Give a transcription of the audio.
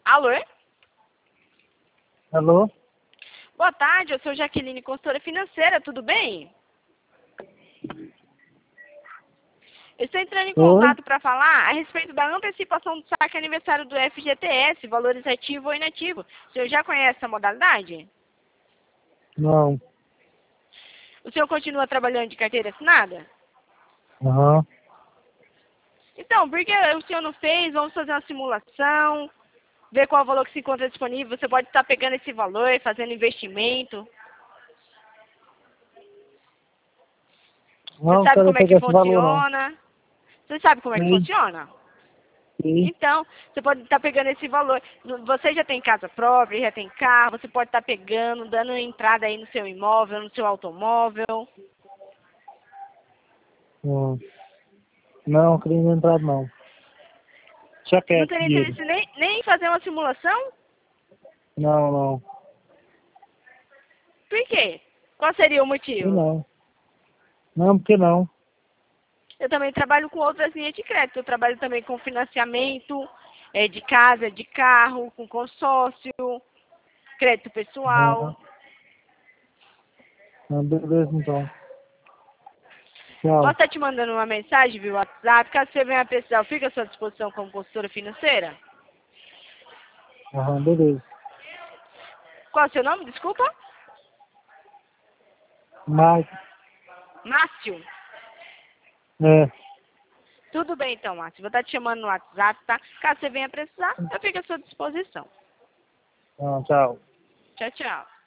Alô? Alô? Boa tarde, eu sou Jaqueline, consultora financeira, tudo bem? Eu estou entrando em Oi? contato para falar a respeito da antecipação do saque aniversário do FGTS, valores ativo ou inativo. O senhor já conhece essa modalidade? Não. O senhor continua trabalhando de carteira assinada? Aham. Então, por que o senhor não fez? Vamos fazer uma simulação, ver qual valor que se encontra disponível. Você pode estar pegando esse valor, fazendo investimento. Você Não sabe quero como é que pegar esse valor, não. funciona? Você sabe como é que Sim. funciona? Sim. Então, você pode estar pegando esse valor. Você já tem casa própria, já tem carro, você pode estar pegando, dando entrada aí no seu imóvel, no seu automóvel. Hum. Não, queria entrar, não. Já Não quero teria dinheiro. interesse nem em fazer uma simulação? Não, não. Por quê? Qual seria o E motivo? não. Não, porque não. Eu também trabalho com outras linhas de crédito. Eu trabalho também com financiamento de casa, de carro, com consórcio, crédito Aham. pessoal. Não, beleza, então. Posso Tchau. estar te mandando uma mensagem via WhatsApp, caso você venha a precisar, eu fico à sua disposição como consultora financeira. Aham, beleza. Qual é o seu nome? Desculpa? Mas, Márcio. é. Tudo bem então, Márcio. Vou estar te chamando no WhatsApp, tá? Caso você venha precisar, eu fico à sua disposição. Não, tchau. Tchau, tchau.